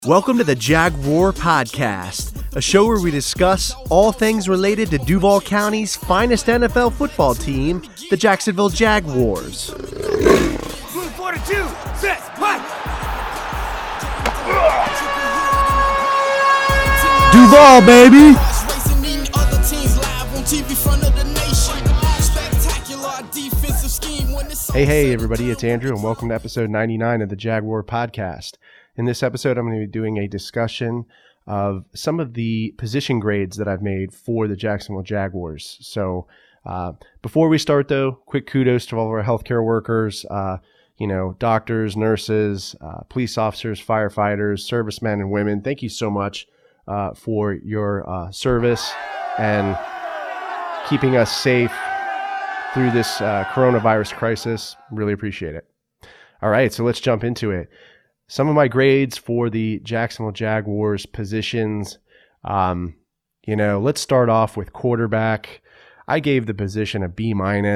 Welcome to the Jag War Podcast, a show where we discuss all things related to Duval County's finest NFL football team, the Jacksonville Jaguars. Blue 42, sets, what? Duval, baby! Hey, everybody, it's Andrew, and welcome to episode 99 of the Jag War Podcast. In this episode, I'm going to be doing a discussion of some of the position grades that I've made for the Jacksonville Jaguars. So before we start, though, quick kudos to all of our healthcare workers, doctors, nurses, police officers, firefighters, servicemen and women. Thank you so much for your service and keeping us safe through this coronavirus crisis. Really appreciate it. All right, so let's jump into it. Some of my grades for the Jacksonville Jaguars positions, let's start off with quarterback. I gave the position a B-. I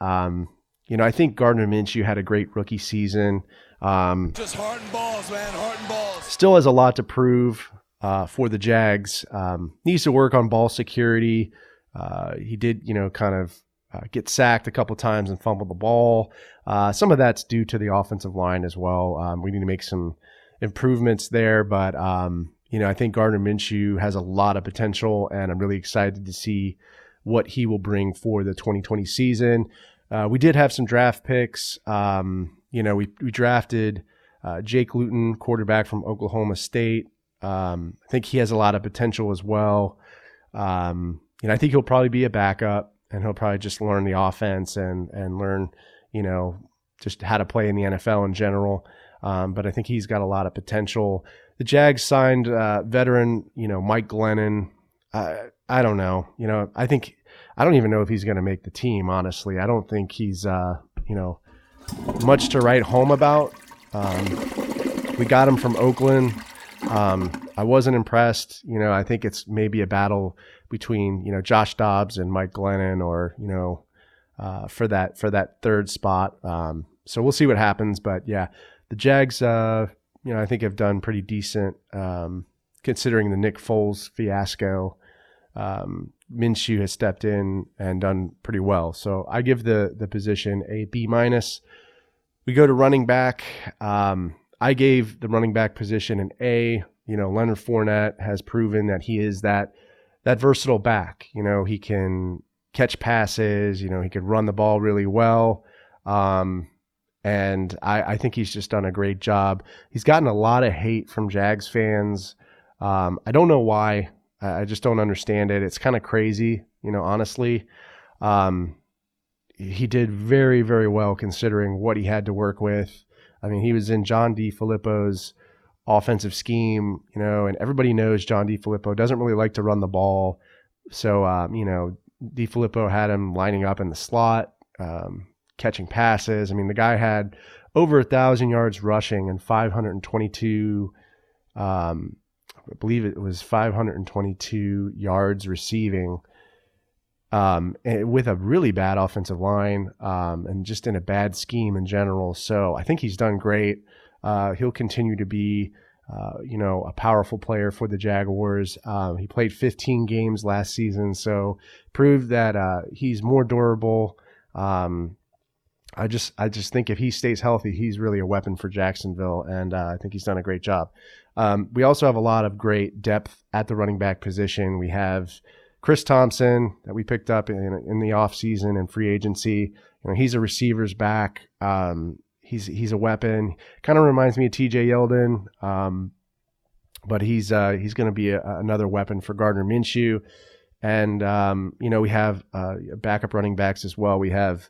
think Gardner Minshew had a great rookie season. Just heart and balls, man, heart and balls. Still has a lot to prove for the Jags. Needs to work on ball security. He did, get sacked a couple times and fumble the ball. Some of that's due to the offensive line as well. We need to make some improvements there, but I think Gardner Minshew has a lot of potential, and I'm really excited to see what he will bring for the 2020 season. We did have some draft picks. We drafted Jake Luton, quarterback from Oklahoma State. I think he has a lot of potential as well. I think he'll probably be a backup, and he'll probably just learn the offense and learn, just how to play in the NFL in general. But I think he's got a lot of potential. The Jags signed veteran, Mike Glennon. I don't know. I don't even know if he's going to make the team, honestly. I don't think he's, much to write home about. We got him from Oakland. I wasn't impressed. I think it's maybe a battle between, Josh Dobbs and Mike Glennon, or, for that third spot. So we'll see what happens. But yeah, the Jags, I think have done pretty decent, considering the Nick Foles fiasco. Minshew has stepped in and done pretty well. So I give the position a B-. We go to running back. I gave the running back position an A. Leonard Fournette has proven that he is that versatile back. He can catch passes. He can run the ball really well. And I think he's just done a great job. He's gotten a lot of hate from Jags fans. I don't know why. I just don't understand it. It's kind of crazy, honestly. He did very, very well considering what he had to work with. I mean, he was in John DeFilippo's offensive scheme, and everybody knows John DeFilippo doesn't really like to run the ball. So, DeFilippo had him lining up in the slot, catching passes. I mean, the guy had over 1,000 yards rushing and 522, I believe it was 522 yards receiving, with a really bad offensive line, and just in a bad scheme in general. So I think he's done great. He'll continue to be, a powerful player for the Jaguars. He played 15 games last season, so proved that he's more durable. I just think if he stays healthy, he's really a weapon for Jacksonville, and I think he's done a great job. We also have a lot of great depth at the running back position. We have Chris Thompson that we picked up in the offseason and free agency. He's a receiver's back. He's a weapon. Kind of reminds me of TJ Yeldon, but he's going to be another weapon for Gardner Minshew. And we have backup running backs as well. We have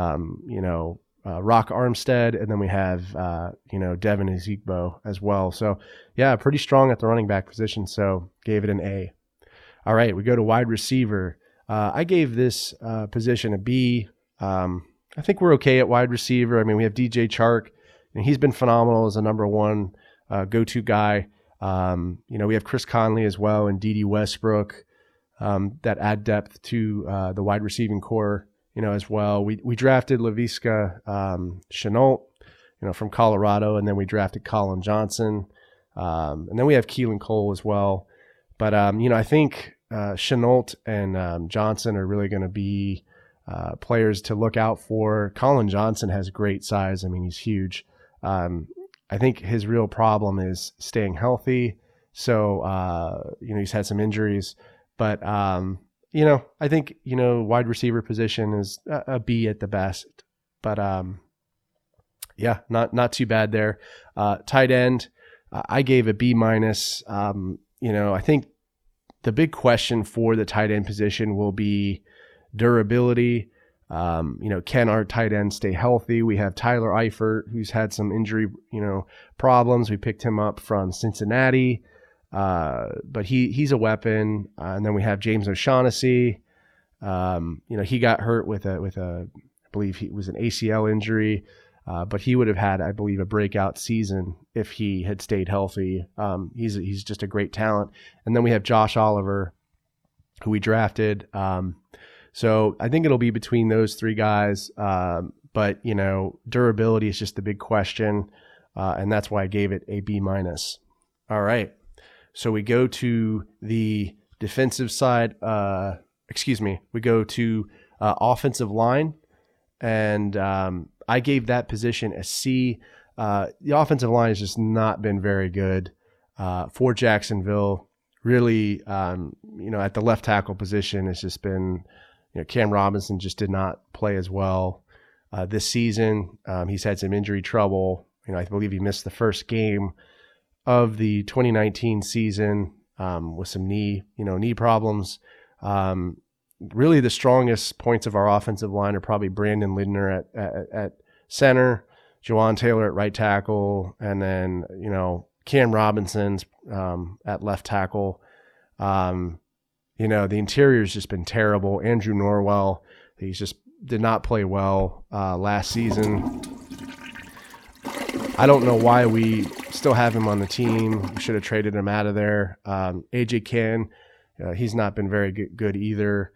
Rock Armstead, and then we have Devin Ezekbo as well. So yeah, pretty strong at the running back position. So gave it an A. All right, we go to wide receiver. I gave this position a B. I think we're okay at wide receiver. I mean, we have DJ Chark, and he's been phenomenal as a number one go-to guy. We have Chris Conley as well, and Dede Westbrook that add depth to the wide receiving core, as well. We drafted Laviska Shenault, from Colorado, and then we drafted Colin Johnson And then we have Keelan Cole as well. But, I think Chenault and Johnson are really going to be players to look out for. Colin Johnson has great size. I mean, he's huge. I think his real problem is staying healthy. So, he's had some injuries. But, I think, wide receiver position is a B at the best. But, not too bad there. Tight end, I gave a B minus. I think the big question for the tight end position will be durability. Can our tight end stay healthy? We have Tyler Eifert, who's had some injury, problems. We picked him up from Cincinnati, but he's a weapon. And then we have James O'Shaughnessy. He got hurt with a, I believe he was an ACL injury, but he would have had, I believe, a breakout season if he had stayed healthy. He's just a great talent. And then we have Josh Oliver, who we drafted. So I think it'll be between those three guys. But, durability is just the big question. And that's why I gave it a B minus. All right. So we go to the defensive side. We go to offensive line. And I gave that position a C. The offensive line has just not been very good for Jacksonville. Really, at the left tackle position, it's just been, Cam Robinson just did not play as well this season. He's had some injury trouble. I believe he missed the first game of the 2019 season with some knee problems. Really, the strongest points of our offensive line are probably Brandon Lindner at center, Jawan Taylor at right tackle, and then Cam Robinson's at left tackle. The interior's just been terrible. Andrew Norwell, he just did not play well last season. I don't know why we still have him on the team. We should have traded him out of there. AJ Cann, he's not been very good either.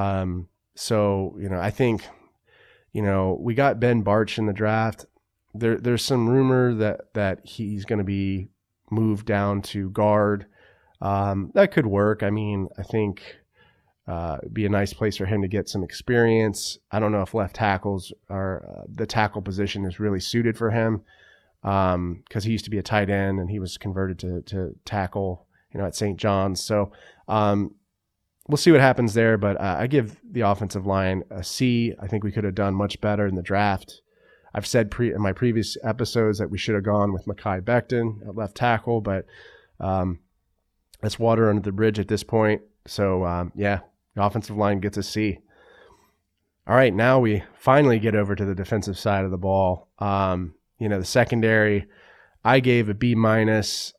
I think, we got Ben Bartch in the draft. There's some rumor that he's going to be moved down to guard. That could work. I mean, I think it'd be a nice place for him to get some experience. I don't know if left tackles are the tackle position is really suited for him because he used to be a tight end and he was converted to tackle, at St. John's. So we'll see what happens there. But I give the offensive line a C. I think we could have done much better in the draft. I've said in my previous episodes that we should have gone with Mekhi Becton at left tackle, but that's water under the bridge at this point. So, the offensive line gets a C. All right, now we finally get over to the defensive side of the ball. The secondary, I gave a B minus.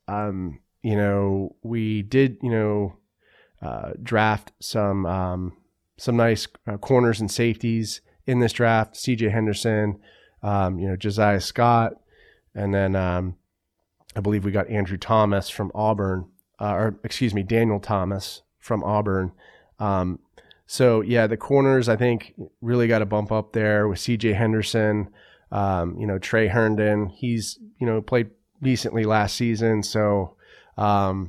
We did, draft some nice corners and safeties in this draft. C.J. Henderson, Josiah Scott, and then I believe we got Andrew Thomas from Auburn, Daniel Thomas from Auburn. The corners I think really got to bump up there with C.J. Henderson, Trey Herndon. He's played decently last season, so I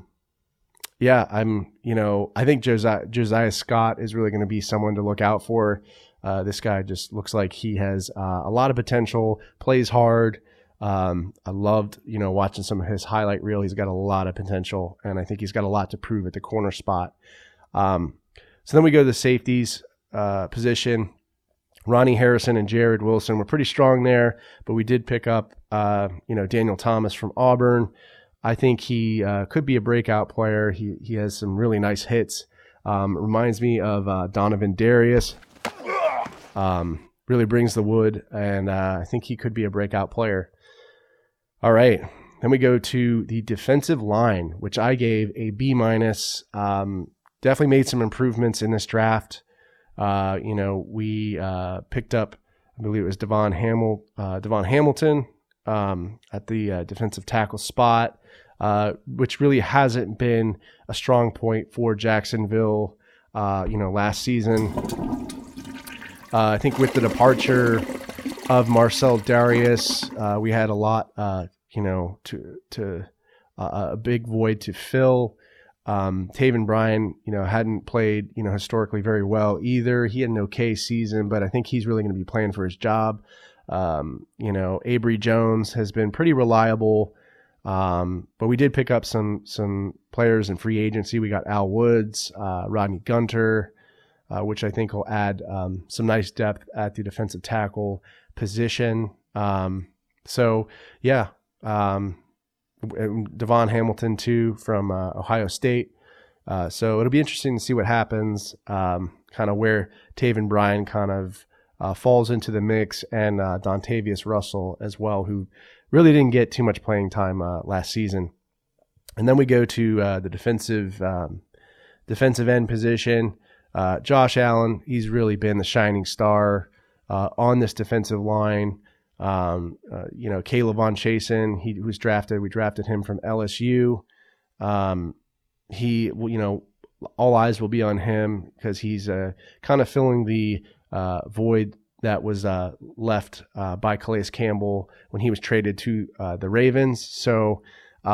think Josiah Scott is really going to be someone to look out for. This guy just looks like he has a lot of potential, plays hard. I loved, watching some of his highlight reel. He's got a lot of potential, and I think he's got a lot to prove at the corner spot. So then we go to the safeties position. Ronnie Harrison and Jared Wilson were pretty strong there, but we did pick up, Daniel Thomas from Auburn. I think he could be a breakout player. He has some really nice hits. Reminds me of Donovan Darius. Really brings the wood, and I think he could be a breakout player. All right. Then we go to the defensive line, which I gave a B minus. Definitely made some improvements in this draft. We picked up, I believe it was Devon Hamilton at the defensive tackle spot, which really hasn't been a strong point for Jacksonville, last season. I think with the departure of Marcel Darius, we had a lot, to a big void to fill. Taven Bryan, hadn't played, historically very well either. He had an okay season, but I think he's really going to be playing for his job. Avery Jones has been pretty reliable, but we did pick up some players in free agency. We got Al Woods, Rodney Gunter, which I think will add some nice depth at the defensive tackle position. Devon Hamilton too from Ohio State. So it'll be interesting to see what happens, kind of where Taven Bryan kind of falls into the mix, and Dontavius Russell as well, who really didn't get too much playing time last season. And then we go to the defensive end position. Josh Allen, he's really been the shining star on this defensive line. Caleb Von Chasen, he was drafted. We drafted him from LSU. All eyes will be on him because he's kind of filling the void that was left by Calais Campbell when he was traded to the Ravens. So,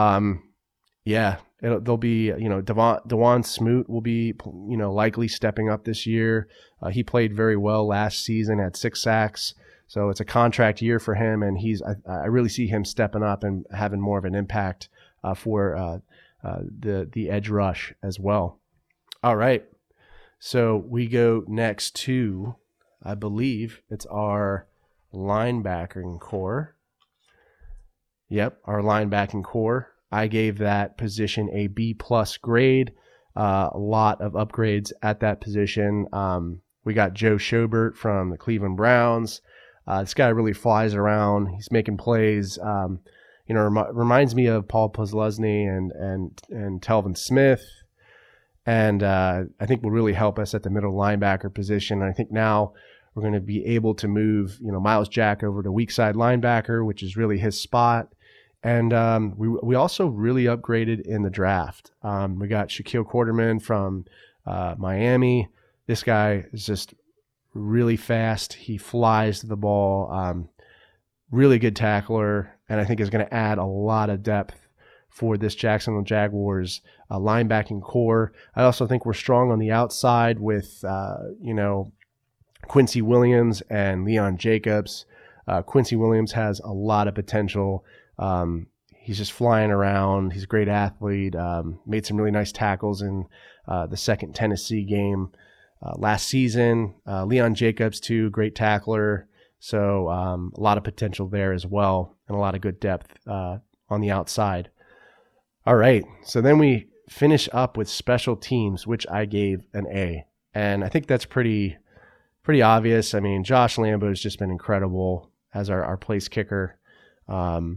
there'll be, Devon Smoot will be, likely stepping up this year. He played very well last season, had 6 sacks. So it's a contract year for him, and I really see him stepping up and having more of an impact for the edge rush as well. All right, so we go next to, I believe it's our linebacking core. Yep, our linebacking core. I gave that position a B+ grade. A lot of upgrades at that position. We got Joe Schobert from the Cleveland Browns. This guy really flies around. He's making plays. Reminds me of Paul Posluszny and Telvin Smith, and I think will really help us at the middle linebacker position. And I think now we're going to be able to move, Miles Jack over to weak side linebacker, which is really his spot. And we also really upgraded in the draft. We got Shaquille Quarterman from Miami. This guy is just really fast. He flies to the ball. Really good tackler, and I think is going to add a lot of depth for this Jacksonville Jaguars linebacking core. I also think we're strong on the outside with Quincy Williams and Leon Jacobs. Quincy Williams has a lot of potential. He's just flying around. He's a great athlete. Made some really nice tackles in the second Tennessee game last season. Leon Jacobs, too, great tackler. So a lot of potential there as well, and a lot of good depth on the outside. All right, so then we finish up with special teams, which I gave an A. And I think that's pretty obvious. I mean, Josh Lambo has just been incredible as our place kicker. Not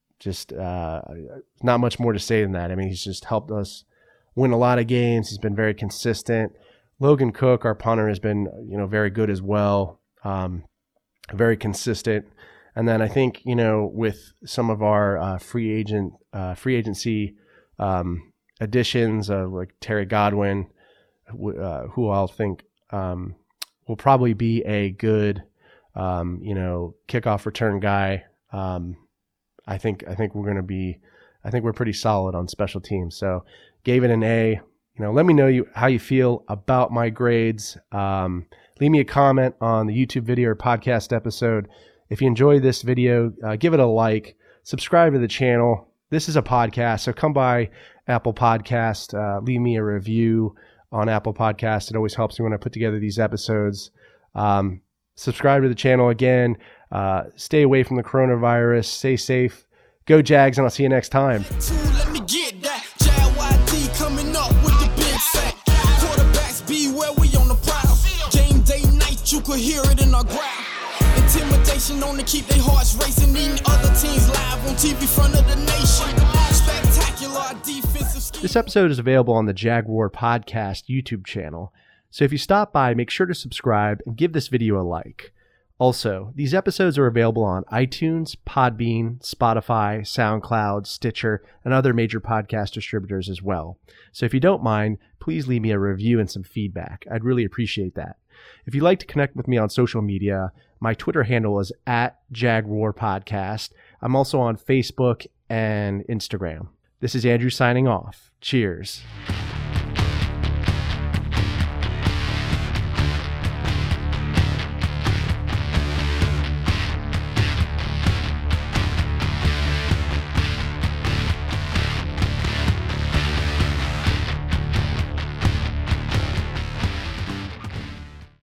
much more to say than that. I mean, he's just helped us win a lot of games. He's been very consistent. Logan Cook, our punter, has been very good as well. Very consistent. And then I think, with some of our free agency additions like Terry Godwin, who I'll think will probably be a good, kickoff return guy. I think we're pretty solid on special teams. So gave it an A. Let me know how you feel about my grades. Leave me a comment on the YouTube video or podcast episode. If you enjoyed this video, give it a like, subscribe to the channel. This is a podcast, so come by Apple Podcast, leave me a review on Apple Podcast. It always helps me when I put together these episodes. Subscribe to the channel again. Stay away from the coronavirus. Stay safe. Go Jags, and I'll see you next time. Let me get that. JYD coming up with the big sack. Quarterbacks beware, we on the prowl. Game day night, you could hear it in our growl. Intimidation on to keep their hearts racing. Eating other teams live on TV front of the nation. Spectacular defensive scheme. This episode is available on the Jaguar Podcast YouTube channel. So if you stop by, make sure to subscribe and give this video a like. Also, these episodes are available on iTunes, Podbean, Spotify, SoundCloud, Stitcher, and other major podcast distributors as well. So if you don't mind, please leave me a review and some feedback. I'd really appreciate that. If you'd like to connect with me on social media, my Twitter handle is @JagWarPodcast. I'm also on Facebook and Instagram. This is Andrew signing off. Cheers.